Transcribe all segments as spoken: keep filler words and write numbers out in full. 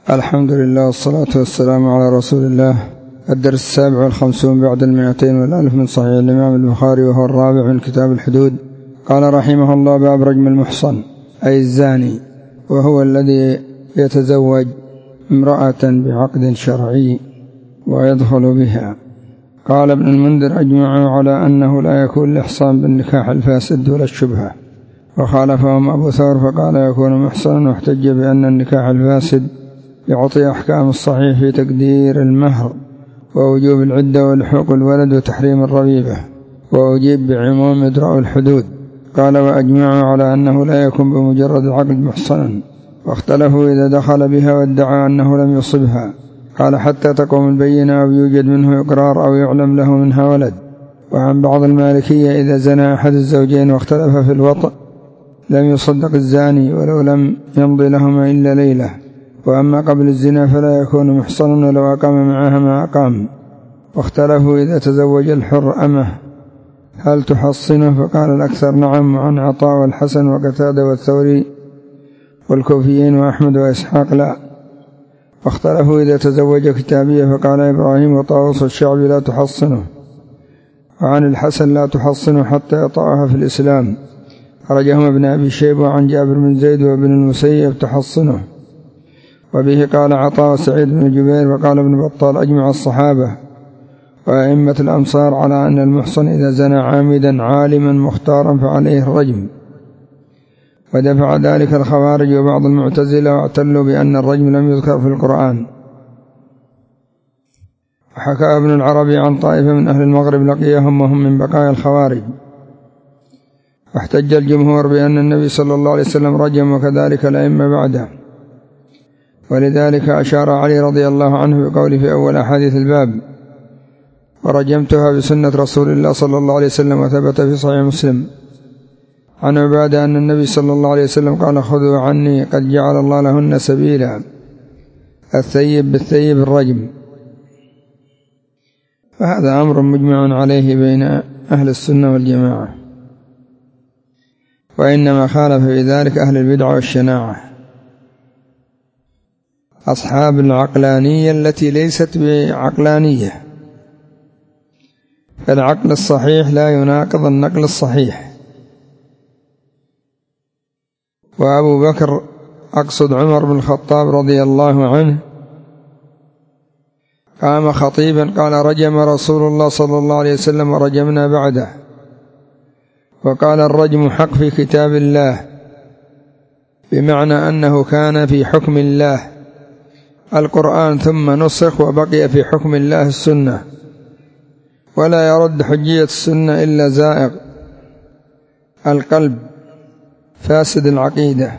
الحمد لله والصلاة والسلام على رسول الله. الدرس السابع والخمسون بعد المئتين والألف من صحيح الإمام البخاري، وهو الرابع من كتاب الحدود. قال رحمه الله: باب رجم المحصن، أي الزاني، وهو الذي يتزوج امرأة بعقد شرعي ويدخل بها. قال ابن المنذر: أجمعوا على أنه لا يكون الإحصان بالنكاح الفاسد ولا الشبهة، وخالفهم أبو ثور فقال يكون محصنا، واحتج بأن النكاح الفاسد يعطي أحكام الصحيح في تقدير المهر ووجوب العدة ولحوق الولد وتحريم الربيبة، وأجيب بعموم إدراء الحدود. قال: وأجمعوا على أنه لا يكون بمجرد العقد محصنا، واختلفوا إذا دخل بها وادعى أنه لم يصبها. قال: حتى تقوم البينة أو يوجد منه إقرار أو يعلم له منها ولد. وعن بعض المالكية: إذا زنى أحد الزوجين واختلف في الوطء لم يصدق الزاني ولو لم يمضي لهما إلا ليلة. وأما قبل الزنا فلا يكون محصنا ولو أقام معها ما أقام. واختلفوا إذا تزوج الحر أمه هل تحصنه؟ فقال الأكثر نعم، وعن عطاء والحسن وقتادة والثوري والكوفيين وأحمد وإسحاق لا. واختلفوا إذا تزوج كتابية، فقال إبراهيم وطاووس الشعبي لا تحصنه. وعن الحسن لا تحصنه حتى يطأها في الإسلام، خرجهما ابن أبي شيبة. وعن جابر بن زيد وابن المسيب تحصنه، وبه قال عطاء وسعيد بن جبير. وقال ابن بطال: أجمع الصحابة وأئمة الأمصار على أن المحصن إذا زنى عامدا عالما مختارا فعليه الرجم. ودفع ذلك الخوارج وبعض المعتزلة، واعتلوا بأن الرجم لم يذكر في القرآن. وحكى ابن العربي عن طائفة من أهل المغرب لقيهم وهم من بقايا الخوارج. واحتج الجمهور بأن النبي صلى الله عليه وسلم رجم، وكذلك الأئمة بعده. ولذلك أشار علي رضي الله عنه بقوله في أول أحاديث الباب: ورجمتها بسنة رسول الله صلى الله عليه وسلم. وثبت في صحيح مسلم عن عبادة أن النبي صلى الله عليه وسلم قال: خذوا عني قد جعل الله لهن سبيلا، الثيب بالثيب الرجم. فهذا أمر مجمع عليه بين أهل السنة والجماعة، وإنما خالف في ذلك أهل البدع والشناعة، أصحاب العقلانية التي ليست بعقلانية. فالعقل الصحيح لا يناقض النقل الصحيح. وأبو بكر، أقصد عمر بن الخطاب رضي الله عنه، قام خطيبا قال: رجم رسول الله صلى الله عليه وسلم ورجمنا بعده. وقال: الرجم حق في كتاب الله، بمعنى أنه كان في حكم الله القرآن ثم نسخ وبقي في حكم الله السنة، ولا يرد حجية السنة إلا زائغ القلب فاسد العقيدة،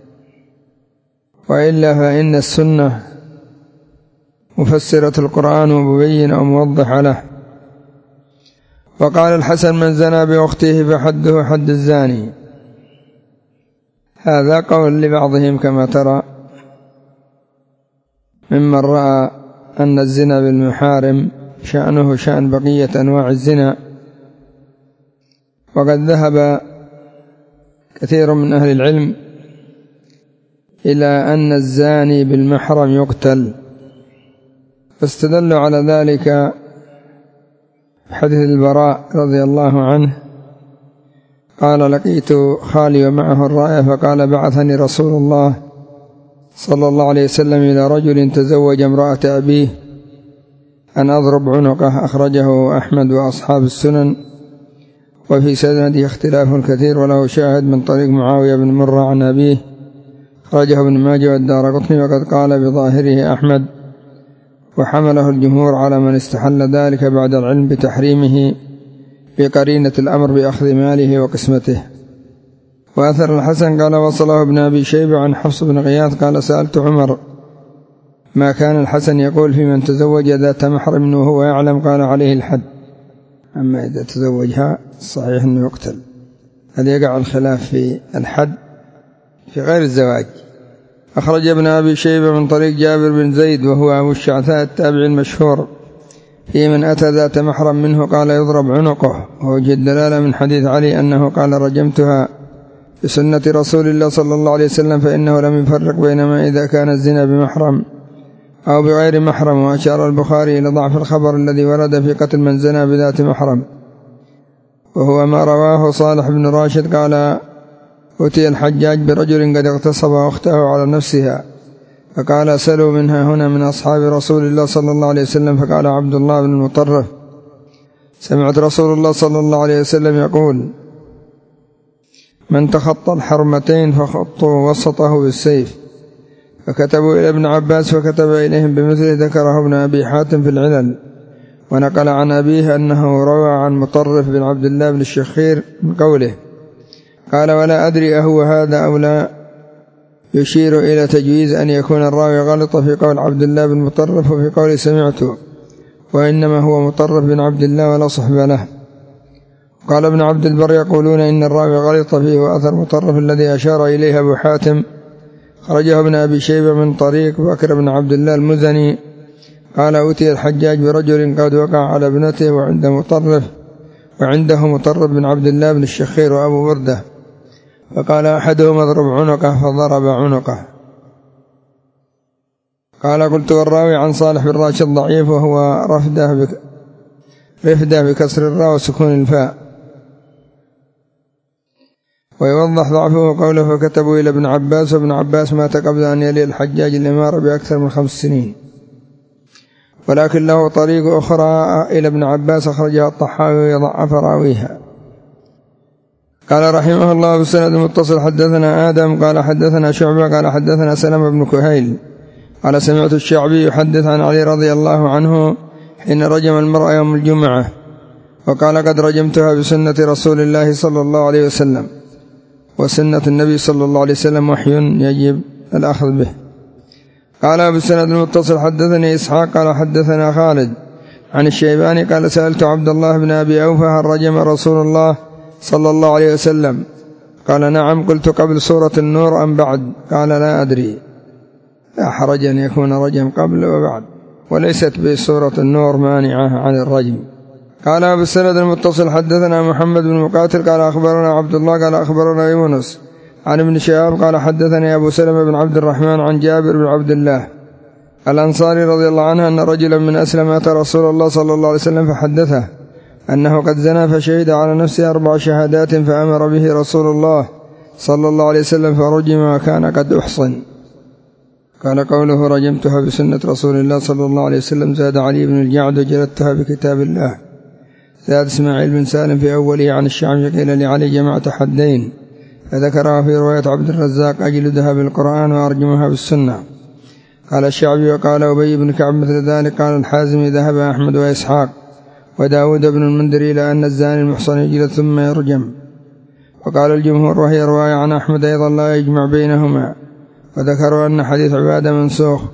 وإلا فإن السنة مفسرة القرآن ومبينة وموضحة له. وقال الحسن: من زنى بأخته فحده حد الزاني. هذا قول لبعضهم كما ترى، ممن رأى أن الزنا بالمحارم شأنه شأن بقية أنواع الزنا. وقد ذهب كثير من أهل العلم إلى أن الزاني بالمحرم يقتل، فاستدلوا على ذلك حديث البراء رضي الله عنه قال: لقيت خالي ومعه الراية، فقال: بعثني رسول الله صلى الله عليه وسلم إلى رجل تزوج امرأة أبيه أن أضرب عنقه. أخرجه أحمد وأصحاب السنن، وفي سنده اختلاف كثير، وله شاهد من طريق معاوية بن مرة عن أبيه، أخرجه ابن ماجه والدارقطني. وقد قال بظاهره أحمد، وحمله الجمهور على من استحل ذلك بعد العلم بتحريمه بقرينة الأمر بأخذ ماله وقسمته. وأثر الحسن قال: وصله ابن أبي شيبة عن حفص بن غياث قال: سألت عمر ما كان الحسن يقول في من تزوج ذات محرم وهو يعلم؟ قال: عليه الحد. أما إذا تزوجها صحيح أنه يقتل. هل يقع الخلاف في الحد في غير الزواج. أخرج ابن أبي شيبة من طريق جابر بن زيد وهو أبو الشعثاء التابعي المشهور في من أتى ذات محرم منه قال: يضرب عنقه. ووجه الدلالة من حديث علي أنه قال: رجمتها بسنة رسول الله صلى الله عليه وسلم، فإنه لم يفرق بينما إذا كان الزنا بمحرم أو بغير محرم. وأشار البخاري إلى ضعف الخبر الذي ورد في قتل من زنى بذات محرم، وهو ما رواه صالح بن راشد قال: أتي الحجاج برجل قد اغتصب أخته على نفسها، فقال: سلوا منها هنا من أصحاب رسول الله صلى الله عليه وسلم. فقال عبد الله بن المطرف: سمعت رسول الله صلى الله عليه وسلم يقول: من تخطى الحرمتين فخطوا وسطه بالسيف. فكتبوا إلى ابن عباس فكتب إليهم بمثله، ذكره ابن أبي حاتم في العلل، ونقل عن أبيه أنه روى عن مطرف بن عبد الله بن الشخير من قوله قال: ولا أدري أهو هذا أو لا، يشير إلى تجويز أن يكون الراوي غلط في قول عبد الله بن مطرف وفي قول سمعته، وإنما هو مطرف بن عبد الله ولا صحب له. قال ابن عبد البر: يقولون إن الراوي غلط فيه وأثر مطرف الذي أشار إليه أبو حاتم خرجه ابن أبي شيبة من طريق بكر بن عبد الله المزني قال: أتي الحجاج برجل قد وقع على ابنته وعنده مطرف وعنده مطرف بن عبد الله بن الشخير وأبو بردة، فقال أحدهم: اضرب عنقه، فضرب عنقه. قال: قلت: والراوي عن صالح بن راشد ضعيف، وهو رفده بك رفده بكسر الراء وسكون الفاء. ويوضح ضعفه قوله: فكتبوا إلى ابن عباس، وابن عباس مات قبل أن يلي الحجاج الإمارة بأكثر من خمس سنين، ولكن له طريق أخرى إلى ابن عباس أخرجها الطحاوي ويضعف راويها. قال رحمه الله: بسند المتصل حدثنا آدم قال حدثنا شعبة قال حدثنا سلمة بن كهيل قال: سمعت الشعبي يحدث عن علي رضي الله عنه حين رجم المرأة يوم الجمعة، وقال: قد رجمتها بسنة رسول الله صلى الله عليه وسلم، وسنة النبي صلى الله عليه وسلم وحي يجب الأخذ به. قال بسند المتصل حدثني إسحاق قال حدثنا خالد عن الشيباني قال: سألت عبد الله بن أبي أوفى: هل رجم رسول الله صلى الله عليه وسلم؟ قال: نعم. قلت: قبل سورة النور أم بعد؟ قال: لا أدري، لا حرج أن يكون رجم قبل وبعد، وليست بسورة النور مانعة عن الرجم. قال بالسند المتصل حدثنا محمد بن مقاتل قال أخبرنا عبد الله قال أخبرنا يونس عن ابن شهاب قال حدثني أبو سلمة بن عبد الرحمن عن جابر بن عبد الله الأنصاري رضي الله عنه أن رجلا من أسلم أتى رسول الله صلى الله عليه وسلم فحدثه أنه قد زنى فشهد على نفسه أربع شهادات، فأمر به رسول الله صلى الله عليه وسلم فرجم وكان قد أحصن. قال قوله: رجمتها بسنة رسول الله صلى الله عليه وسلم، زاد علي بن الجعد: وجلدتها بكتاب الله. زاد إسماعيل بن سالم في أوله عن الشعبي قيل لعلي: جمعت حدين، فذكرها في رواية عبد الرزاق: أجلدها بالقرآن وأرجمها بالسنة. قال الشعبي: وقال أبي بن كعب مثل ذلك. قال الحازمي: ذهب أحمد وإسحاق وداود بن المنذر إلى أن الزاني المحصن يجلد ثم يرجم. وقال الجمهور وهي رواية عن أحمد أيضا لا يجمع بينهما، وذكروا أن حديث عبادة منسوخ،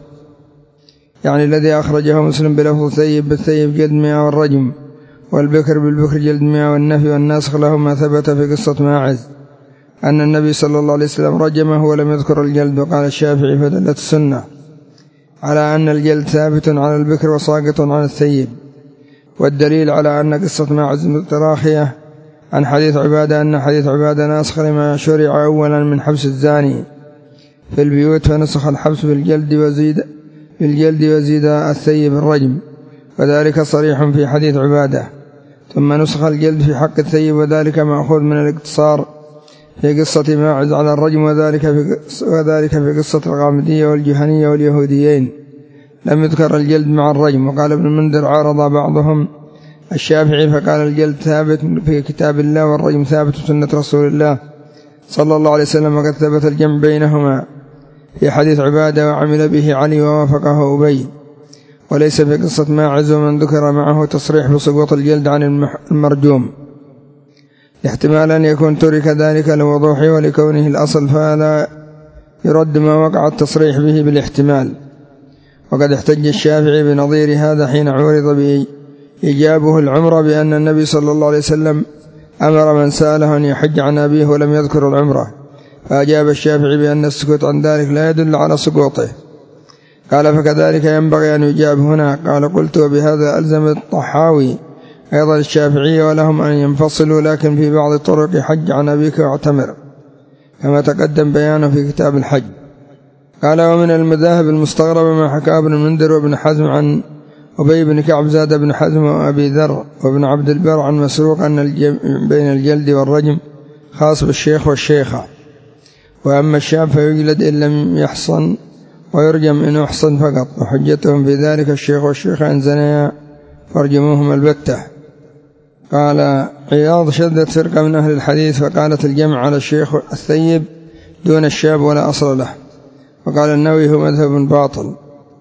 يعني الذي أخرجه مسلم بلفظ ثيب بالثيب جلد مئة والرجم، والبكر بالبكر جلد مئة، والنفي والناسخ له ما ثبت في قصة ماعز أن النبي صلى الله عليه وسلم رجمه ولم يذكر الجلد. وقال الشافعي: فدلت السنة على أن الجلد ثابت على البكر وساقط عن الثيب، والدليل على أن قصة ماعز متراخية عن حديث عبادة أن حديث عبادة ناسخ لما شرع أولا من حبس الزاني في البيوت، فنسخ الحبس بالجلد وزيد بالجلد وزيد الثيب الرجم، وذلك صريح في حديث عبادة. ثم نسخ الجلد في حق الثيب، وذلك مأخوذ من الاقتصار في قصة ماعز على الرجم، وذلك في وذلك في قصة الغامدية والجهنية واليهوديين لم يذكر الجلد مع الرجم. وقال ابن المنذر: عارض بعضهم الشافعي فقال: الجلد ثابت في كتاب الله والرجم ثابت سنة رسول الله صلى الله عليه وسلم، وقد ثبت الجمع بينهما في حديث عبادة وعمل به علي ووافقه أبي، وليس في قصة ماعز ومن ذكر معه تصريح بسقوط الجلد عن المرجوم، احتمال أن يكون ترك ذلك لوضوحه ولكونه الأصل، فلا يرد ما وقع التصريح به بالاحتمال. وقد احتج الشافعي بنظير هذا حين عورض بإجابه العمرة بأن النبي صلى الله عليه وسلم أمر من سأله أن يحج عن أبيه ولم يذكر العمرة، فأجاب الشافعي بأن السكوت عن ذلك لا يدل على سقوطه. قال: فكذلك ينبغي أن يجاب هنا. قال: قلت: وبهذا ألزم الطحاوي أيضا الشافعية ولهم أن ينفصلوا، لكن في بعض الطرق حج عن أبيك واعتمر، كما تقدم بيانه في كتاب الحج. قال ومن المذاهب المستغربة ما حكى ابن المنذر وابن حزم عن أبي بن كعب زاد بن حزم وأبي ذر وابن عبد البر عن مسروق أن بين الجلد والرجم خاص بالشيخ والشيخة، وأما الشاب فيجلد إن لم يحصن ويرجم إن أحصن فقط، وحجتهم في ذلك الشيخ والشيخة إن زنيا فارجموهم البتة. قال عياض شدت فرقة من أهل الحديث فقالت الجمع على الشيخ الثيب دون الشاب ولا أصل له، وقال النووي هو مذهب باطل.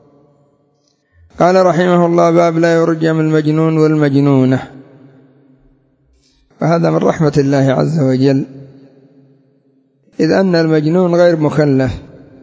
قال رحمه الله باب لا يرجم المجنون والمجنونة. وهذا من رحمة الله عز وجل، إذ أن المجنون غير مكلف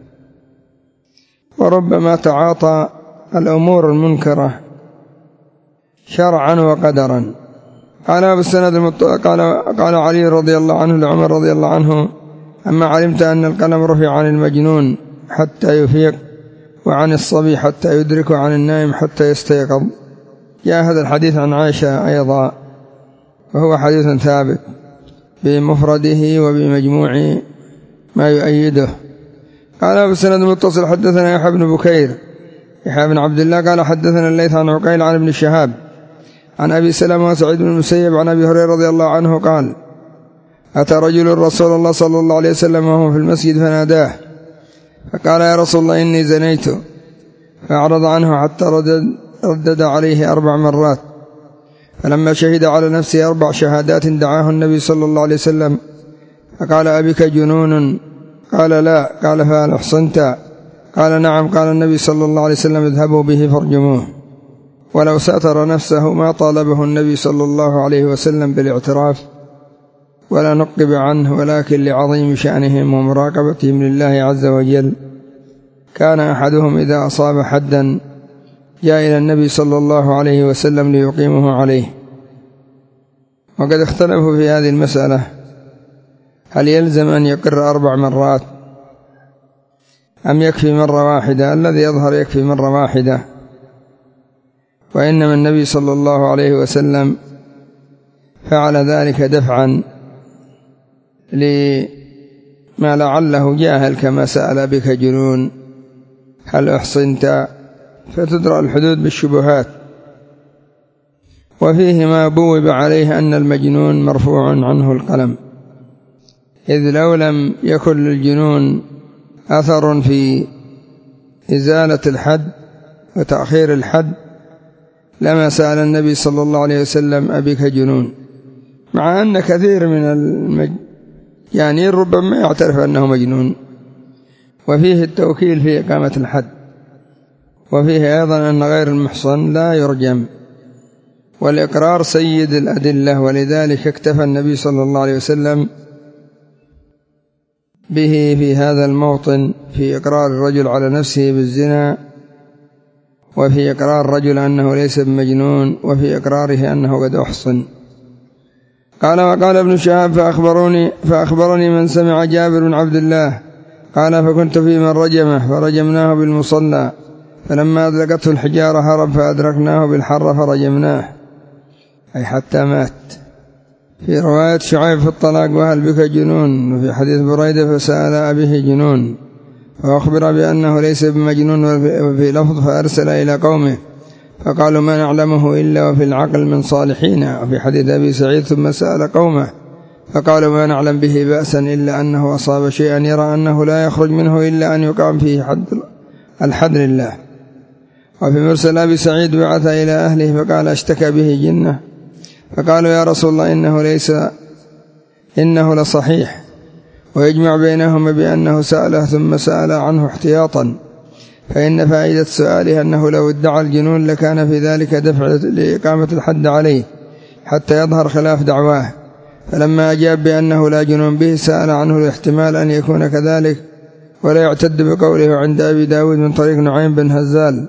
وربما تعاطى الأمور المنكرة شرعا وقدرا. قال أبو السند المط... قال... قال علي رضي الله عنه لعمر رضي الله عنه أما علمت أن القلم رفع عن المجنون حتى يفيق وعن الصبي حتى يدرك وعن النائم حتى يستيقظ. جاء هذا الحديث عن عائشة أيضا وهو حديث ثابت بمفرده وبمجموع ما يؤيده. قال أبو السند المتصل حدثنا يحيى بن بكير يحيى بن عبد الله قال حدثنا الليث عن عقيل عن ابن شهاب عن أبي سلمة وسعيد بن المسيب عن أبي هريرة رضي الله عنه قال أتى رجل رسول الله صلى الله عليه وسلم وهو في المسجد فناداه فقال يا رسول الله إني زنيت، فأعرض عنه حتى ردد, ردد عليه أربع مرات، فلما شهد على نفسه أربع شهادات دعاه النبي صلى الله عليه وسلم فقال أبك جنون؟ قال لا. قال فهل أحصنت؟ قال نعم. قال النبي صلى الله عليه وسلم اذهبوا به فارجموه. ولو ساتر نفسه ما طالبه النبي صلى الله عليه وسلم بالاعتراف ولا نقب عنه، ولكن لعظيم شأنهم ومراقبتهم لله عز وجل كان أحدهم إذا أصاب حدا جاء إلى النبي صلى الله عليه وسلم ليقيمه عليه. وقد اختلفوا في هذه المسألة، هل يلزم أن يقر أربع مرات أم يكفي مرة واحدة؟ الذي يظهر يكفي مرة واحدة، وإنما النبي صلى الله عليه وسلم فعل ذلك دفعا لما لعله جاهل كما سأل بك جنون هل أحصنت، فتدرأ الحدود بالشبهات. وفيه ما بوب عليه أن المجنون مرفوع عنه القلم، إذ لو لم يكن للجنون أثر في إزالة الحد وتأخير الحد لما سأل النبي صلى الله عليه وسلم أبيك جنون، مع أن كثير من المج... يعني ربما يعترف أنه مجنون. وفيه التوكيل في إقامة الحد، وفيه أيضا أن غير المحصن لا يرجم، والإقرار سيد الأدلة، ولذلك اكتفى النبي صلى الله عليه وسلم به في هذا الموطن في إقرار الرجل على نفسه بالزنا، وفي إقرار الرجل أنه ليس بمجنون، وفي إقراره أنه قد أحصن. قال وقال ابن شهاب فأخبروني, فأخبرني من سمع جابر بن عبد الله قال فكنت في من رجمه فرجمناه بالمصلى، فلما أدركته الحجارة هرب فأدركناه بالحر فرجمناه، أي حتى مات. في رواية شعيب في الطلاق وهل بك جنون، وفي حديث بريدة فسأل أبيه جنون، فأخبر بأنه ليس بمجنون. وفي لفظ فأرسل إلى قومه فقالوا ما نعلمه إلا وفي العقل من صالحين. وفي حديث أبي سعيد ثم سأل قومه فقالوا ما نعلم به بأسا إلا أنه أصاب شيئا يرى أنه لا يخرج منه إلا أن يقام فيه حد الحد لله. وفي مرسل أبي سعيد بعث إلى أهله فقال اشتكى به جنة، فقالوا يا رسول الله إنه ليس إنه لصحيح، ويجمع بينهما بأنه سأله ثم سأل عنه احتياطا، فإن فائدة سؤاله أنه لو ادعى الجنون لكان في ذلك دفع لإقامة الحد عليه حتى يظهر خلاف دعواه. فلما أجاب بأنه لا جنون به سأل عنه الاحتمال أن يكون كذلك، ولا يعتد بقوله عند أبي داود من طريق نعيم بن هزال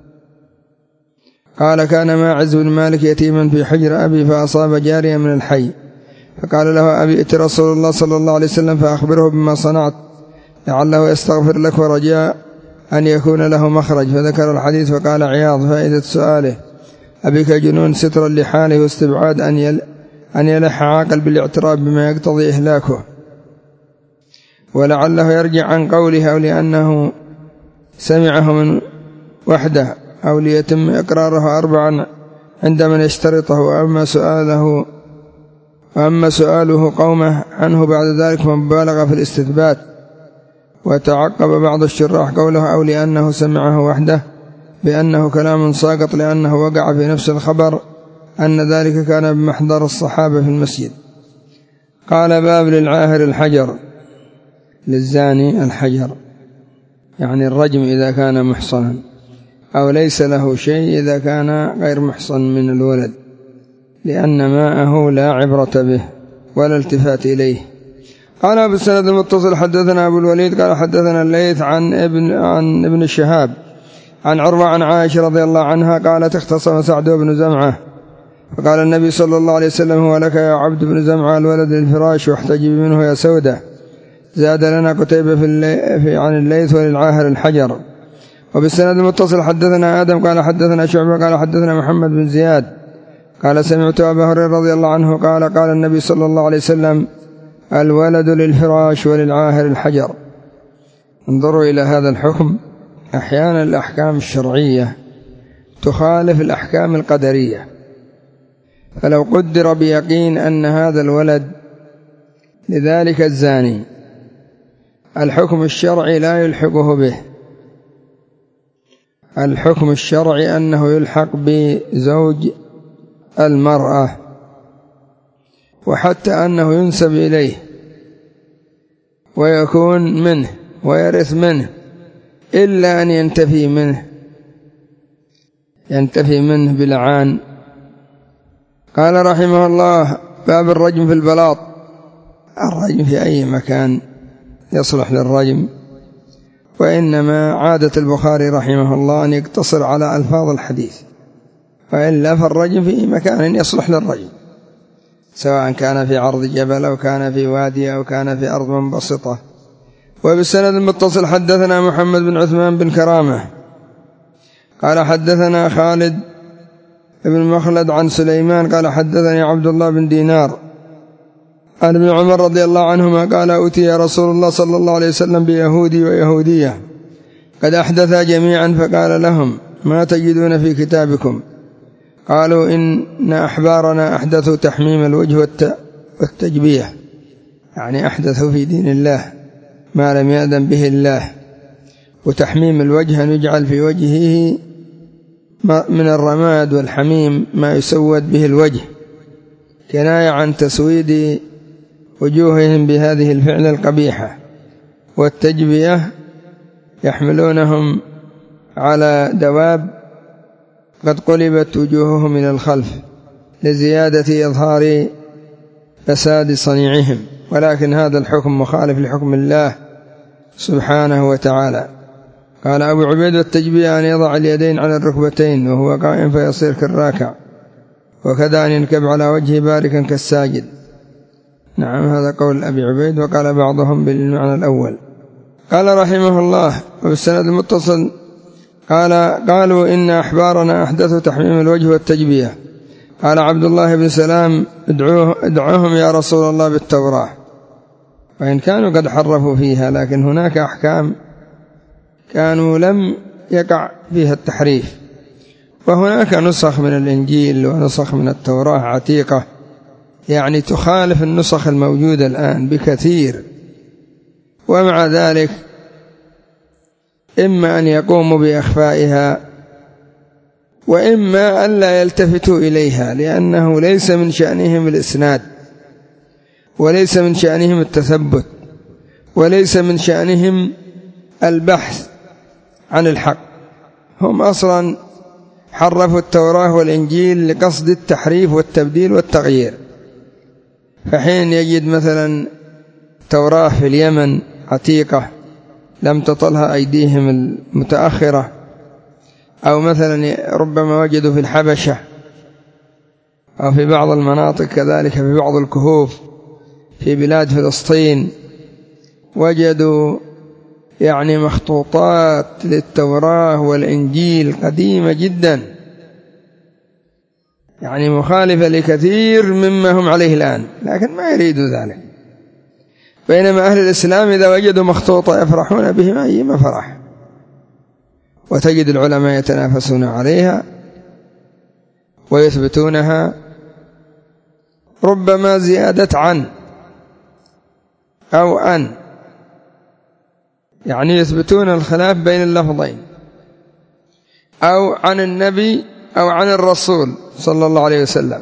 قال كان ماعز بن مالك يتيما في حجر أبي فأصاب جاريا من الحي، فقال له أبي ائت رسول الله صلى الله عليه وسلم فأخبره بما صنعت لعله يستغفر لك ورجاء أن يكون له مخرج. فذكر الحديث فقال عياض فائدة سؤاله أبيك جنون سترا لحاله واستبعاد أن يل أن يلح عاقل بالاعتراف بما يقتضي إهلاكه، ولعله يرجع عن قوله أو لأنه سمعه من وحده أو ليتم إقراره أربعا عند من يشترطه، وأما سؤاله وأما سؤاله قومه عنه بعد ذلك فمبالغة في الاستثبات. وتعقب بعض الشراح قوله أو لأنه سمعه وحده بأنه كلام ساقط لأنه وقع في نفس الخبر أن ذلك كان بمحضر الصحابة في المسجد. قال باب للعاهر الحجر، للزاني الحجر، يعني الرجم إذا كان محصنا، أو ليس له شيء إذا كان غير محصن من الولد، لأن ماءه لا عبرة به ولا التفات إليه. قال بالسند المتصل حدثنا أبو الوليد قال حدثنا الليث عن ابن, عن ابن الشهاب عن عروة عن عائشة رضي الله عنها قالت اختصم سعد بن زمعة فقال النبي صلى الله عليه وسلم هو لك يا عبد بن زمعة الولد للفراش واحتجب منه يا سودة. زاد لنا قتيبة في, في عن الليث وللعاهر الحجر. وبالسند المتصل حدثنا آدم قال حدثنا شعبة قال حدثنا محمد بن زياد قال سمعت أبا هريرة رضي الله عنه قال قال النبي صلى الله عليه وسلم الولد للفراش وللعاهر الحجر. انظروا إلى هذا الحكم، أحيانا الأحكام الشرعية تخالف الأحكام القدرية، فلو قدر بيقين أن هذا الولد لذلك الزاني الحكم الشرعي لا يلحقه به، الحكم الشرعي أنه يلحق بزوج المرأة، وحتى أنه ينسب إليه ويكون منه ويرث منه إلا أن ينتفي منه ينتفي منه بلعان. قال رحمه الله باب الرجم في البلاط. الرجم في أي مكان يصلح للرجم، وإنما عادة البخاري رحمه الله أن يقتصر على ألفاظ الحديث، وإلا فالرجم في مكان يصلح للرجم، سواء كان في عرض جبل أو كان في وادي أو كان في أرض منبسطة. وبالسند المتصل حدثنا محمد بن عثمان بن كرامة قال حدثنا خالد بن مخلد عن سليمان قال حدثني عبد الله بن دينار عن ابن عمر رضي الله عنهما قال أتي رسول الله صلى الله عليه وسلم بيهودي ويهودية قد أحدثا جميعا فقال لهم ما تجدون في كتابكم؟ قالوا إن أحبارنا أحدثوا تحميم الوجه والتجبية، يعني أحدثوا في دين الله ما لم يأذن به الله. وتحميم الوجه أن يجعل في وجهه من الرماد والحميم ما يسود به الوجه، كناية عن تسويد وجوههم بهذه الفعل القبيحة. والتجبية يحملونهم على دواب قد قلبت وجوههم من الخلف لزيادة إظهار فساد صنيعهم، ولكن هذا الحكم مخالف لحكم الله سبحانه وتعالى. قال أبو عبيد التجبية أن يضع اليدين على الركبتين وهو قائم فيصير كالراكع، وكذا أن ينكب على وجهه باركا كالساجد. نعم هذا قول أبي عبيد، وقال بعضهم بالمعنى الأول. قال رحمه الله وبالسند المتصل قال قالوا إن أحبارنا أحدثوا تحميم الوجه والتجبية. قال عبد الله بن سلام ادعوه ادعوهم يا رسول الله بالتوراة، وإن كانوا قد حرفوا فيها، لكن هناك أحكام كانوا لم يقع فيها التحريف، وهناك نسخ من الإنجيل ونسخ من التوراة عتيقة، يعني تخالف النسخ الموجودة الآن بكثير، ومع ذلك إما أن يقوموا بإخفائها وإما أن لا يلتفتوا إليها، لأنه ليس من شأنهم الإسناد، وليس من شأنهم التثبت، وليس من شأنهم البحث عن الحق. هم أصلا حرفوا التوراة والإنجيل لقصد التحريف والتبديل والتغيير. فحين يجد مثلا توراة في اليمن عتيقة لم تطلها أيديهم المتأخرة، أو مثلا ربما وجدوا في الحبشة أو في بعض المناطق، كذلك في بعض الكهوف في بلاد فلسطين وجدوا يعني مخطوطات للتوراة والإنجيل قديمة جدا، يعني مخالفة لكثير مما هم عليه الآن، لكن ما يريدوا ذلك. بينما أهل الإسلام إذا وجدوا مخطوطة يفرحون بهما أيما فرح، وتجد العلماء يتنافسون عليها ويثبتونها، ربما زيادة عن أو أن، يعني يثبتون الخلاف بين اللفظين، أو عن النبي أو عن الرسول صلى الله عليه وسلم،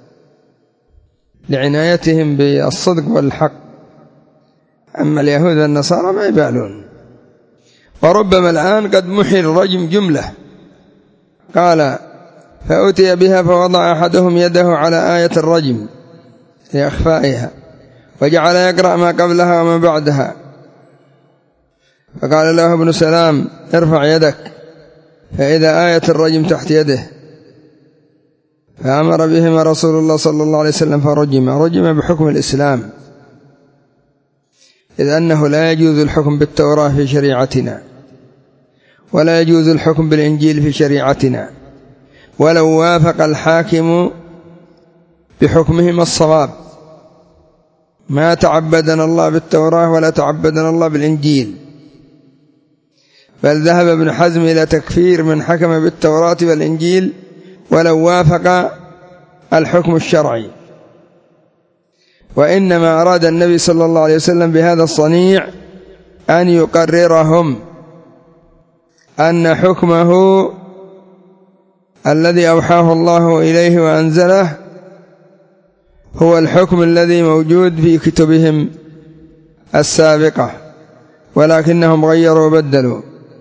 لعنايتهم بالصدق والحق. أما اليهود والنصارى ما يبالون. وربما الآن قد محي الرجم جملة، قال فأتي بها فوضع أحدهم يده على آية الرجم لإخفائها وجعل يقرأ ما قبلها وما بعدها، فقال له ابن سلام ارفع يدك، فإذا آية الرجم تحت يده، فأمر بهما رسول الله صلى الله عليه وسلم فرجم. رجم بحكم الإسلام، إذ أنه لا يجوز الحكم بالتوراة في شريعتنا، ولا يجوز الحكم بالإنجيل في شريعتنا، ولو وافق الحاكم بحكمهما الصواب ما تعبدنا الله بالتوراة ولا تعبدنا الله بالإنجيل. بل ذهب ابن حزم إلى تكفير من حكم بالتوراة والإنجيل ولو وافق الحكم الشرعي. وإنما أراد النبي صلى الله عليه وسلم بهذا الصنيع أن يقررهم أن حكمه الذي أوحاه الله إليه وأنزله هو الحكم الذي موجود في كتبهم السابقة، ولكنهم غيروا وبدلوا.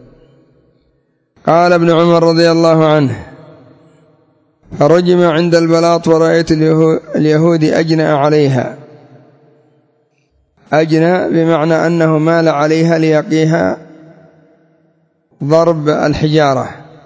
قال ابن عمر رضي الله عنه فرجم عند البلاط ورأيت اليهود أجنى عليها. أجنى بمعنى أنه مال عليها ليقيها ضرب الحجارة.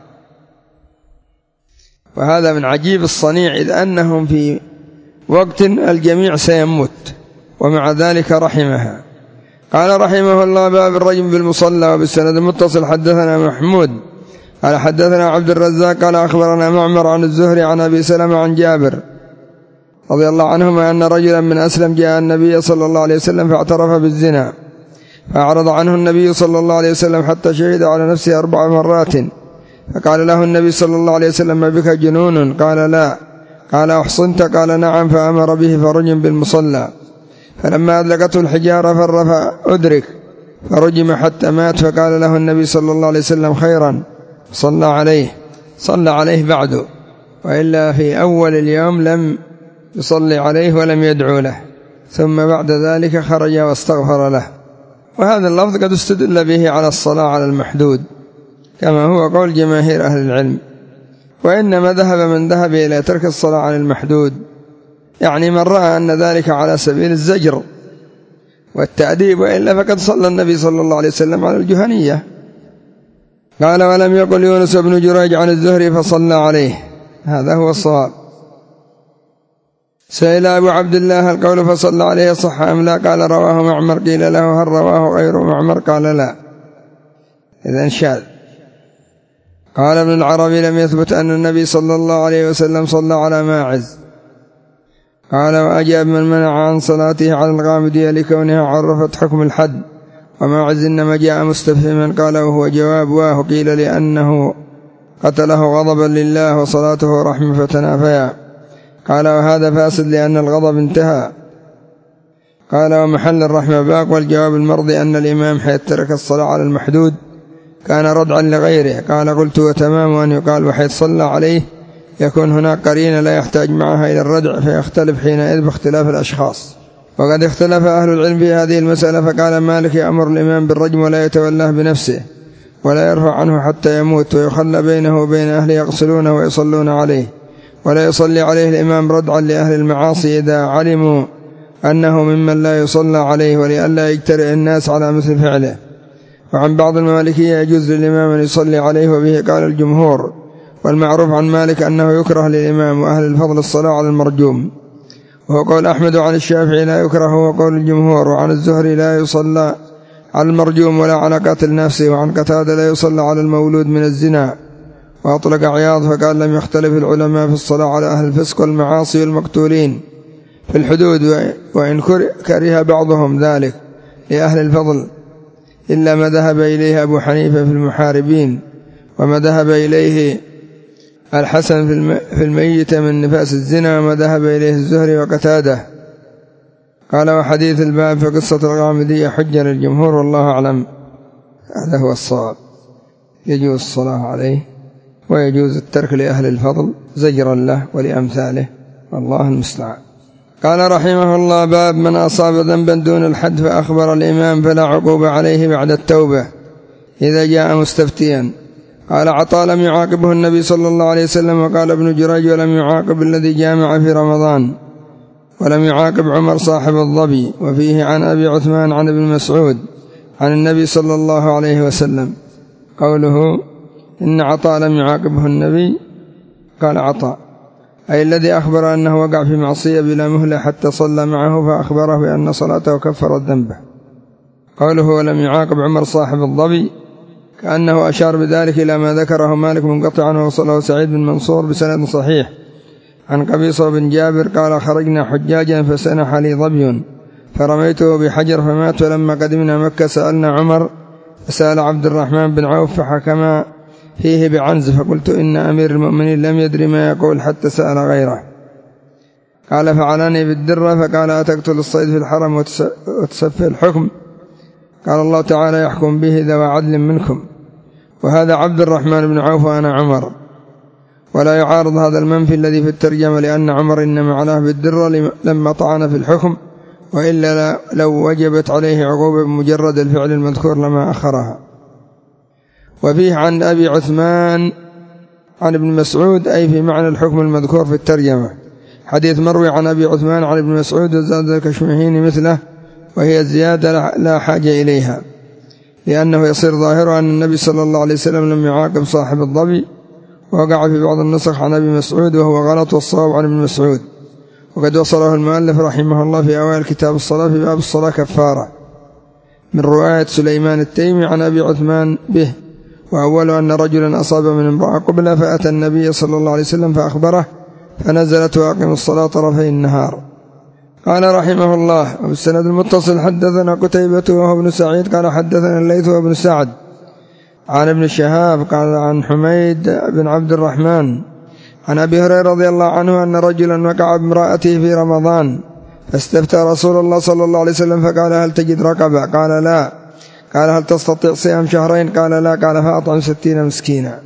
وهذا من عجيب الصنيع، إذ أنهم في وقت الجميع سيموت ومع ذلك رحمها. قال رحمه الله باب الرجم بالمصلى. وبالسند المتصل حدثنا محمود قال حدثنا عبد الرزاق قال أخبرنا معمر عن الزهري عن أبي سلمة عن جابر رضي الله عنهما أن رجلا من أسلم جاء النبي صلى الله عليه وسلم فاعترف بالزنا، فأعرض عنه النبي صلى الله عليه وسلم حتى شهد على نفسه أربع مرات، فقال له النبي صلى الله عليه وسلم ما بك جنون؟ قال لا. قال أحصنت؟ قال نعم. فأمر به فرجم بالمصلى. فلما أدلقته الحجارة فر فأدرك فرجم حتى مات. فقال له النبي صلى الله عليه وسلم خيرا، صلى عليه صلى عليه بعد، وإلا في أول اليوم لم يصلي عليه ولم يدعو له، ثم بعد ذلك خرج واستغفر له. وهذا اللفظ قد استدل به على الصلاة على المحدود كما هو قول جماهير أهل العلم. وإنما ذهب من ذهب إلى ترك الصلاة على المحدود، يعني من رأى أن ذلك على سبيل الزجر والتأديب، وإلا فقد صلى النبي صلى الله عليه وسلم على الجهنية. قال ولم يقل يونس بن جريج عن الزهري فصلى عليه، هذا هو الصواب. سئل أبو عبد الله القول فصلى عليه صح أم لا؟ قال رواه معمر. قيل له هل رواه غير معمر؟ قال لا، إذن شاذ. قال ابن العربي لم يثبت أن النبي صلى الله عليه وسلم صلى على ماعز. قال وأجاب من منع عن صلاته على الغامدية لكونها عرفت حكم الحد، وماعز إنما جاء مستفهما. قال وهو جواب واه، قيل لأنه قتله غضبا لله وصلاته رحمة فتنافيا. قال وهذا فاسد لأن الغضب انتهى. قال ومحل الرحمة باق. والجواب المرضي أن الإمام حيث ترك الصلاة على المحدود كان ردعا لغيره. قال قلت وتمام أن يقال وحيث صلى عليه يكون هناك قرينة لا يحتاج معها إلى الردع، فيختلف حينئذ باختلاف الأشخاص. وقد اختلف أهل العلم في هذه المسألة، فقال مالك يأمر الإمام بالرجم ولا يتولاه بنفسه ولا يرفع عنه حتى يموت، ويخلى بينه وبين أهله يغسلونه ويصلون عليه، ولا يصلي عليه الإمام ردعا لأهل المعاصي إذا علموا أنه ممن لا يصلى عليه، ولئلا يجترئ الناس على مثل فعله. وعن بعض المالكية يجوز للإمام أن يصلي عليه، وبه قال الجمهور. والمعروف عن مالك أنه يكره للإمام وأهل الفضل الصلاة على المرجوم، وهو قول أحمد. وعن الشافعي لا يكره، وهو قول الجمهور. وعن الزهري لا يصلى على المرجوم ولا على قاتل نفسه. وعن قتادة لا يصلى على المولود من الزنا. وأطلق عياض فقال لم يختلف العلماء في الصلاة على أهل الفسق والمعاصي والمقتولين في الحدود، وإن كره بعضهم ذلك لأهل الفضل، إلا ما ذهب إليه أبو حنيفة في المحاربين. وما ذهب إليه الحسن في الميت من نفاس الزنا، وما ذهب إليه الزهري وقتاده. قال وحديث الباب في قصة الغامدية حجة للجمهور والله أعلم. هذا هو الصواب، يجوز الصلاة عليه ويجوز الترك لأهل الفضل زجرا له ولأمثاله، والله المستعان. قال رحمه الله باب من أصاب ذنبا دون الحد فأخبر الإمام فلا عقوبة عليه بعد التوبة إذا جاء مستفتيا. قال عطاء لم يعاقبه النبي صلى الله عليه وسلم. وقال ابن جريج ولم يعاقب الذي جامع في رمضان، ولم يعاقب عمر صاحب الظبي. وفيه عن أبي عثمان عن ابن مسعود عن النبي صلى الله عليه وسلم قوله إن عطاء لم يعاقبه النبي، قال عطاء أي الذي أخبر أنه وقع في معصية بلا مهلة حتى صلى معه فأخبره بأن صلاته كفرت ذنبه. قوله ولم يعاقب عمر صاحب الظبي كأنه أشار بذلك إلى ما ذكره مالك منقطعا ووصله سعيد بن منصور بسند صحيح عن قبيصة بن جابر قال خرجنا حجاجا فسنح لي ظبي فرميته بحجر فمات. فلما قدمنا مكة سألنا عمر فسأل عبد الرحمن بن عوف فحكم فيه بعنز، فقلت إن أمير المؤمنين لم يدري ما يقول حتى سأل غيره. قال فعلاني بالدرة فقال أتقتل الصيد في الحرم وتسفه الحكم؟ قال الله تعالى يحكم به ذو عدل منكم، وهذا عبد الرحمن بن عوف وأنا عمر. ولا يعارض هذا المنفي الذي في الترجمة لأن عمر إنما علاه بالدرة لما طعن في الحكم، وإلا لو وجبت عليه عقوبة بمجرد الفعل المذكور لما أخرها. وفيه عن أبي عثمان عن ابن مسعود أي في معنى الحكم المذكور في الترجمة. حديث مروي عن أبي عثمان عن ابن مسعود وزاد الكشميهين مثله، وهي زيادة لا حاجة إليها، لأنه يصير ظاهر أن النبي صلى الله عليه وسلم لم يعاقب صاحب الظبي. ووقع في بعض النسخ عن أبي مسعود وهو غلط، والصواب عن ابن مسعود. وقد وصله المؤلف رحمه الله في أوائل كتاب الصلاة في باب الصلاة كفارة من رواية سليمان التيمي عن أبي عثمان به. وأول أن رجلا أصاب من امرأة قبلة فأتى النبي صلى الله عليه وسلم فأخبره فنزلت وأقم الصلاة طرفي النهار. قال رحمه الله وبالسند المتصل حدثنا قتيبة وهو ابن سعيد قال حدثنا الليث وابن سعد عن ابن شهاب قال عن حميد بن عبد الرحمن عن أبي هريرة رضي الله عنه أن رجلا وقع بامرأته في رمضان فاستفتى رسول الله صلى الله عليه وسلم فقال هل تجد رقبة؟ قال لا. قال هل تستطيع صيام شهرين؟ قال لا. قال فأطعم ستين مسكينا.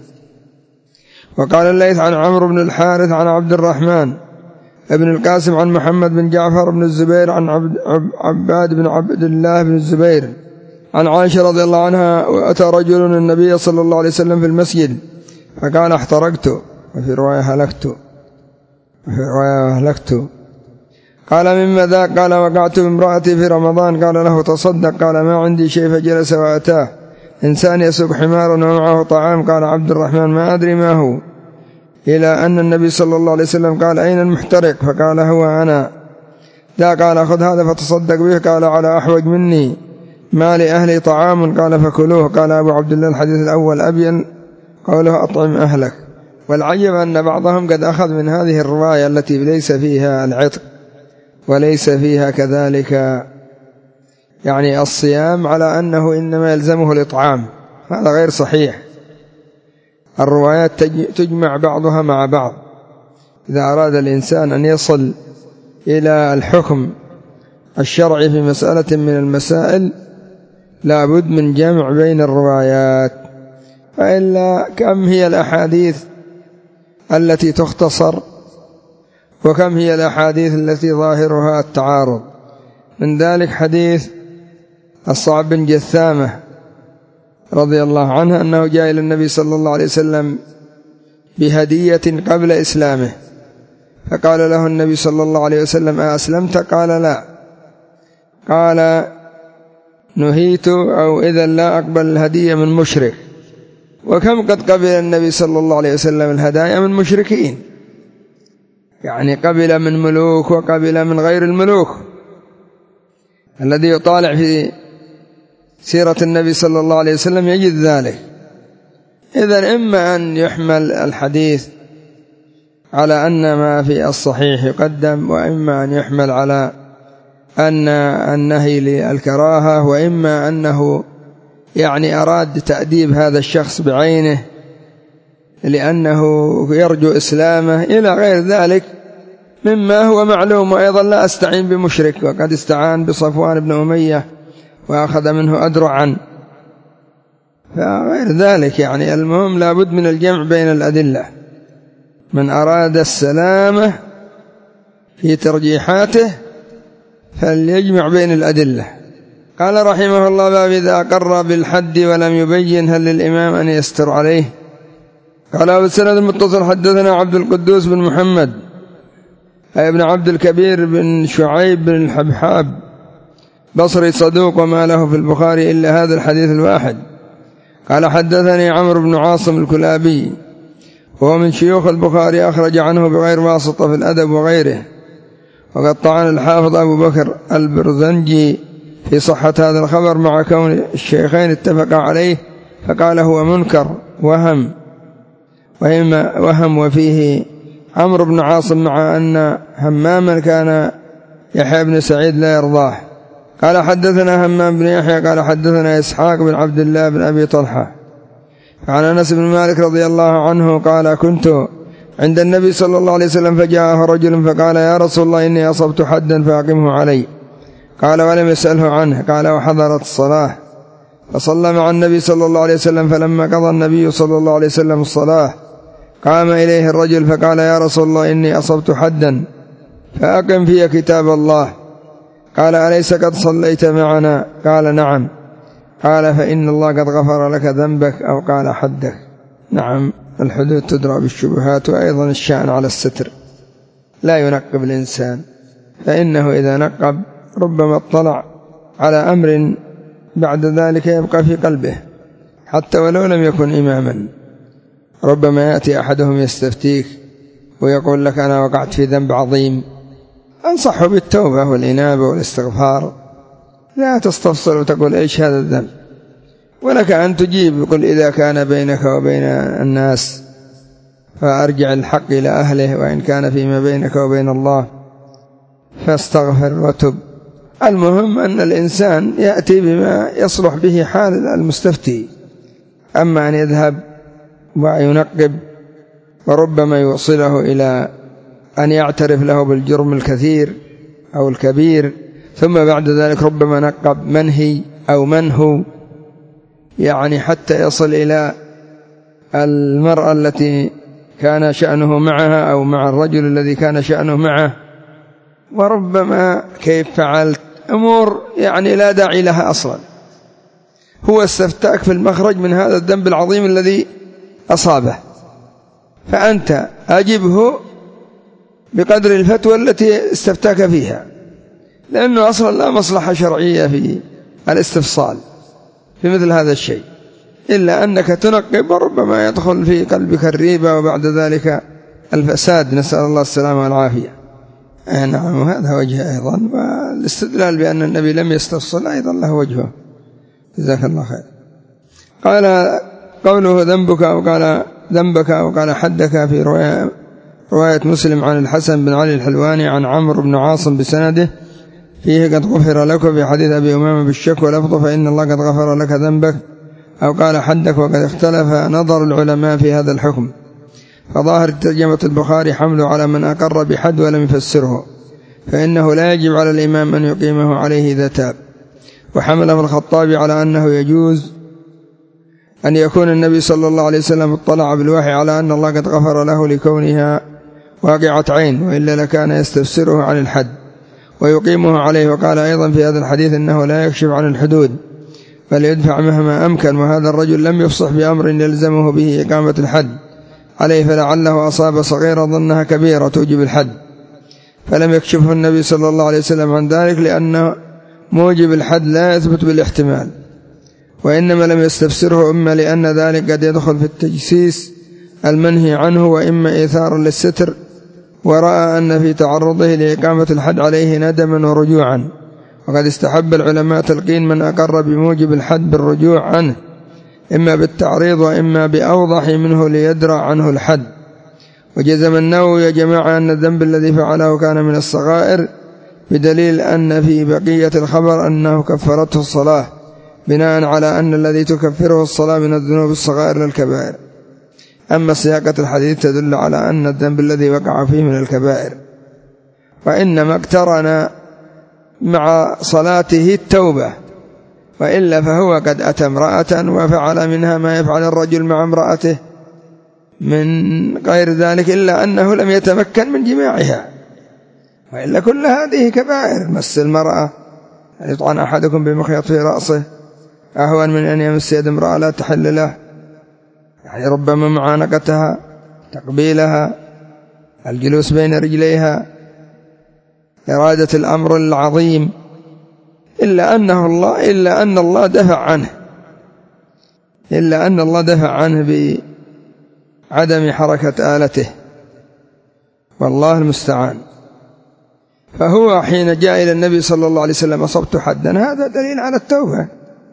وقال الليث عن عمرو بن الحارث عن عبد الرحمن ابن القاسم عن محمد بن جعفر بن الزبير عن عبد عباد بن عبد الله بن الزبير عن عائشة رضي الله عنها وأتى رجل النبي صلى الله عليه وسلم في المسجد فقال احترقت، وفي رواية هلكت، وفي رواية هلكت. قال مما ذاك؟ قال وقعت بامرأتي في رمضان. قال له تصدق. قال ما عندي شيء. فجلس وأتاه إنسان يسوق حمارا ومعه طعام. قال عبد الرحمن ما أدري ما هو، إلى أن النبي صلى الله عليه وسلم قال أين المحترق؟ فقال هو أنا. لا. قال خذ هذا فتصدق به. قال على أحوج مني ما لأهلي طعام. قال فكلوه. قال أبو عبد الله الحديث الأول أبين قوله أطعم أهلك. والعجب أن بعضهم قد أخذ من هذه الرواية التي ليس فيها العتق وليس فيها كذلك يعني الصيام على أنه إنما يلزمه الإطعام. هذا غير صحيح. الروايات تجمع بعضها مع بعض. إذا أراد الإنسان أن يصل إلى الحكم الشرعي في مسألة من المسائل لا بد من جمع بين الروايات، فإلا كم هي الأحاديث التي تختصر وكم هي الأحاديث التي ظاهرها التعارض. من ذلك حديث الصعب بن جثامة رضي الله عنه أنه جاء إلى النبي صلى الله عليه وسلم بهدية قبل إسلامه، فقال له النبي صلى الله عليه وسلم أسلمت؟ قال لا. قال نهيت أو إذا لا أقبل الهدية من مشرك. وكم قد قبل النبي صلى الله عليه وسلم الهدايا من مشركين، يعني قبل من ملوك وقبل من غير الملوك. الذي يطالع في سيرة النبي صلى الله عليه وسلم يجد ذلك. إذن إما أن يحمل الحديث على أن ما في الصحيح يقدم، وإما أن يحمل على أن النهي للكراهة، وإما أنه يعني أراد تأديب هذا الشخص بعينه لأنه يرجو إسلامه إلى غير ذلك مما هو معلوم. وأيضا لا أستعين بمشرك، وقد استعان بصفوان بن أمية وأخذ منه أدرعا، فغير ذلك يعني المهم لابد من الجمع بين الأدلة. من أراد السلامة في ترجيحاته فليجمع بين الأدلة. قال رحمه الله: باب إذا أقر بالحد ولم يبين هل للإمام أن يستر عليه. قال أبو السند المتصل: حدثنا عبد القدوس بن محمد أي ابن عبد الكبير بن شعيب بن الحبحاب بصري صدوق، وما له في البخاري إلا هذا الحديث الواحد. قال حدثني عمرو بن عاصم الكلابي وهو من شيوخ البخاري، أخرج عنه بغير واسطة في الأدب وغيره. وقد طعن الحافظ أبو بكر البرزنجي في صحة هذا الخبر مع كون الشيخين اتفقا عليه، فقال هو منكر وهم وهم وفيه عمرو بن عاصم، مع أن هماما كان يحيى بن سعيد لا يرضاه. قال حدثنا همام بن يحيى قال حدثنا إسحاق بن عبد الله بن أبي طلحة عن أنس بن مالك رضي الله عنه قال: كنت عند النبي صلى الله عليه وسلم فجاءه رجل فقال: يا رسول الله إني أصبت حدا فأقمه علي. قال: ولم يسأله عنه. قال: وحضرت الصلاة فصلى مع النبي صلى الله عليه وسلم، فلما قضى النبي صلى الله عليه وسلم الصلاة قام إليه الرجل فقال: يا رسول الله إني أصبت حدا فأقم في كتاب الله. قال: أليس قد صليت معنا؟ قال: نعم. قال: فإن الله قد غفر لك ذنبك، أو قال حدك. نعم، الحدود تدرى بالشبهات، وأيضا الشأن على الستر، لا ينقب الإنسان، فإنه إذا نقب ربما اطلع على أمر بعد ذلك يبقى في قلبه حتى ولو لم يكن إماما. ربما يأتي أحدهم يستفتيك ويقول لك: أنا وقعت في ذنب عظيم، أنصحه بالتوبة والإنابة والاستغفار، لا تستفصل وتقول إيش هذا الذنب. ولك أن تجيب، قل: إذا كان بينك وبين الناس فأرجع الحق إلى أهله، وإن كان فيما بينك وبين الله فاستغفر وتب. المهم أن الإنسان يأتي بما يصلح به حال المستفتي، أما أن يذهب وينقب وربما يوصله إلى أن يعترف له بالجرم الكثير أو الكبير، ثم بعد ذلك ربما نقب منهي أو منهو، يعني حتى يصل إلى المرأة التي كان شأنه معها أو مع الرجل الذي كان شأنه معه، وربما كيف فعلت أمور يعني لا داعي لها أصلا. هو استفتاك في المخرج من هذا الذنب العظيم الذي أصابه، فأنت أجبه بقدر الفتوى التي استفتاك فيها، لأنه أصلا لا مصلحة شرعية في الاستفصال في مثل هذا الشيء، إلا أنك تنقب وربما يدخل في قلبك الريبة وبعد ذلك الفساد، نسأل الله السلامة والعافية. نعم، وهذا وجه أيضا، والاستدلال بأن النبي لم يستفصل أيضا له وجهه. جزاك الله خير. قال: قوله ذنبك أو قال ذنبك أو قال حدك في رواية, رواية مسلم عن الحسن بن علي الحلواني عن عمرو بن عاصم بسنده فيه: قد غفر لك، في حديث أبي أمامة بالشك ولفظه: فإن الله قد غفر لك ذنبك، أو قال حدك. وقد اختلف نظر العلماء في هذا الحكم، فظاهر ترجمة البخاري حمله على من أقر بحد ولم يفسره، فإنه لا يجب على الإمام أن يقيمه عليه إذا تاب. وحمله الخطابي على أنه يجوز أن يكون النبي صلى الله عليه وسلم اطلع بالوحي على أن الله قد غفر له لكونها واقعة عين، وإلا لكان يستفسره عن الحد ويقيمه عليه. وقال أيضا في هذا الحديث أنه لا يكشف عن الحدود بل يدفع مهما أمكن، وهذا الرجل لم يفصح بأمر يلزمه به إقامة الحد عليه، فلعله أصاب صغيرة ظنها كبيرة توجب الحد، فلم يكشفه النبي صلى الله عليه وسلم عن ذلك، لأنه موجب الحد لا يثبت بالاحتمال، وإنما لم يستفسره إما لأن ذلك قد يدخل في التجسيس المنهي عنه، وإما إيثارا للستر، ورأى أن في تعرضه لإقامة الحد عليه ندما ورجوعا. وقد استحب العلماء تلقين من أقر بموجب الحد بالرجوع عنه، إما بالتعريض وإما بأوضح منه ليدرى عنه الحد. وجزم النووي يا جماعة أن الذنب الذي فعله كان من الصغائر، بدليل أن في بقية الخبر أنه كفرته الصلاة، بناء على أن الذي تكفره الصلاة من الذنوب الصغائر للكبائر. أما سياقة الحديث تدل على أن الذنب الذي وقع فيه من الكبائر، وإنما اقترن مع صلاته التوبة، وإلا فهو قد أتى امرأة وفعل منها ما يفعل الرجل مع امرأته من غير ذلك، إلا أنه لم يتمكن من جماعها، وإلا كل هذه كبائر. مس المرأة، يطعن أحدكم بمخيط في رأسه أهون من أن يمس يد امرأة لا تحل له، يعني ربما معانقتها، تقبيلها، الجلوس بين رجليها، إرادة الأمر العظيم، إلا أنه الله إلا أن الله دفع عنه إلا أن الله دفع عنه بعدم حركة آلته، والله المستعان. فهو حين جاء إلى النبي صلى الله عليه وسلم أصبت حدا، هذا دليل على التوبة،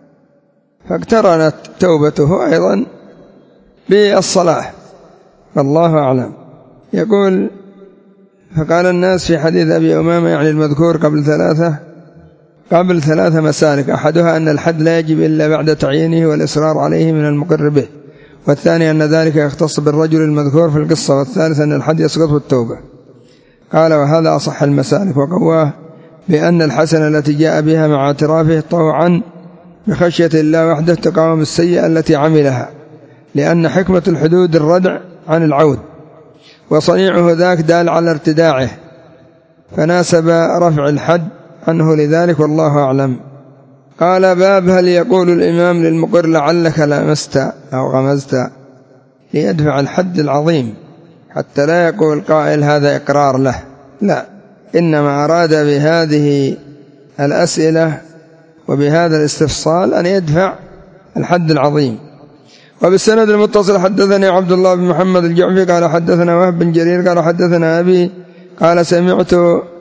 فاقترنت توبته أيضا بالصلاة، والله أعلم. يقول: فقال الناس في حديث أبي أمامة، يعني المذكور قبل ثلاثة قبل ثلاثة مسالك، أحدها أن الحد لا يجب إلا بعد تعيينه والإصرار عليه من المقر به، والثاني أن ذلك يختص بالرجل المذكور في القصة، والثالث أن الحد يسقط بالتوبة. قال: وهذا أصح المسالك، وقواه بأن الحسنة التي جاء بها مع اعترافه طوعا بخشية الله وحده تقاوم السيئة التي عملها، لأن حكمة الحدود الردع عن العود، وصنيعه ذاك دال على ارتداعه، فناسب رفع الحد عنه لذلك، والله أعلم. قال: باب هل يقول الإمام للمقر لعلك لمست أو غمزت ليدفع الحد العظيم، حتى لا يقول قائل هذا إقرار له، لا، إنما أراد بهذه الأسئلة وبهذا الاستفصال أن يدفع الحد العظيم. وبالسند المتصل حدثني عبد الله بن محمد الجعفي قال حدثنا وهب بن جرير قال حدثنا أبي قال سمعت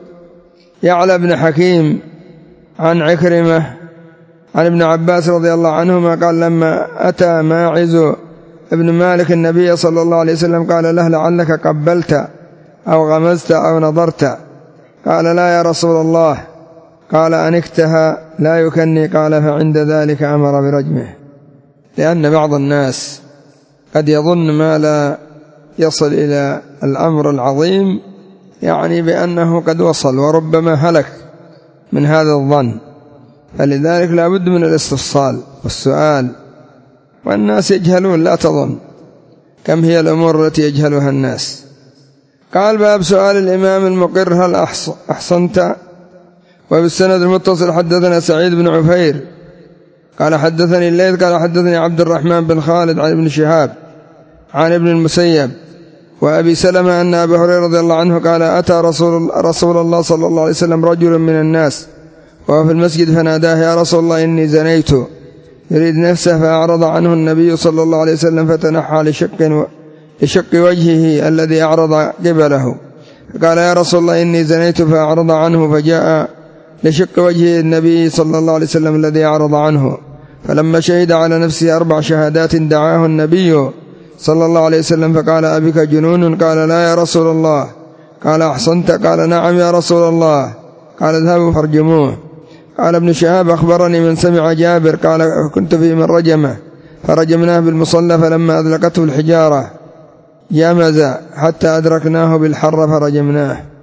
يعلى بن حكيم عن عكرمة عن ابن عباس رضي الله عنهما قال: لما أتى ماعز ابن مالك النبي صلى الله عليه وسلم قال له: لعلك قبلت أو غمزت أو نظرت؟ قال: لا يا رسول الله. قال: أنكتها لا يكني؟ قال: فعند ذلك أمر برجمه. لأن بعض الناس قد يظن ما لا يصل إلى الأمر العظيم يعني بأنه قد وصل، وربما هلك من هذا الظن، فلذلك لا بد من الاستفصال والسؤال، والناس يجهلون، لا تظن كم هي الأمور التي يجهلها الناس. قال: باب سؤال الإمام المقر هل أحصنت؟ وبالسند المتصل حدثنا سعيد بن عفير قال حدثني الليث قال حدثني عبد الرحمن بن خالد عن ابن شهاب عن ابن المسيب وأبي سلمة أن أبي هريرة رضي الله عنه قال: أتى رسول, رسول الله صلى الله عليه وسلم رجل من الناس وهو في المسجد فناداه: يا رسول الله إني زنيت، يريد نفسه، فأعرض عنه النبي صلى الله عليه وسلم فتنحى لشق, لشق وجهه الذي أعرض قبله، فقال: يا رسول الله إني زنيت، فأعرض عنه، فجاء لشق وجه النبي صلى الله عليه وسلم الذي أعرض عنه، فلما شهد على نفسه أربع شهادات دعاه النبي صلى الله عليه وسلم فقال: أبك جنون؟ قال: لا يا رسول الله. قال: أحصنت؟ قال: نعم يا رسول الله. قال: اذهبوا فارجموه. قال ابن شهاب: أخبرني من سمع جابر قال: كنت في من رجمه فرجمناه بالمصلى، فلما أذلقته الحجارة جمز حتى أدركناه بالحر فرجمناه.